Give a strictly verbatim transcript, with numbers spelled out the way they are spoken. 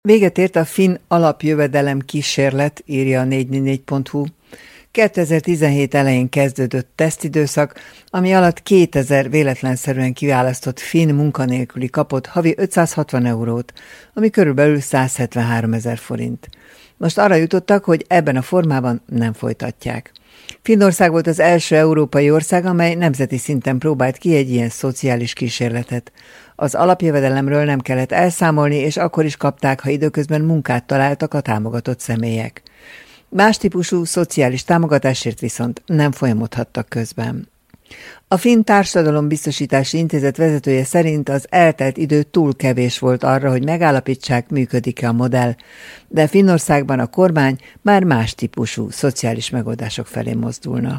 Véget ért a finn alapjövedelem kísérlet, írja a négy négy négy pont hu. kétezer-tizenhét elején kezdődött tesztidőszak, ami alatt kétezer véletlenszerűen kiválasztott finn munkanélküli kapott havi ötszázhatvan eurót, ami körülbelül százhetvenháromezer forint. Most arra jutottak, hogy ebben a formában nem folytatják. Finnország volt az első európai ország, amely nemzeti szinten próbált ki egy ilyen szociális kísérletet. Az alapjövedelemről nem kellett elszámolni, és akkor is kapták, ha időközben munkát találtak a támogatott személyek. Más típusú szociális támogatásért viszont nem folyamodhattak közben. A Finn Társadalombiztosítási Intézet vezetője szerint az eltelt idő túl kevés volt arra, hogy megállapítsák, működik-e a modell, de Finnországban a kormány már más típusú szociális megoldások felé mozdulna.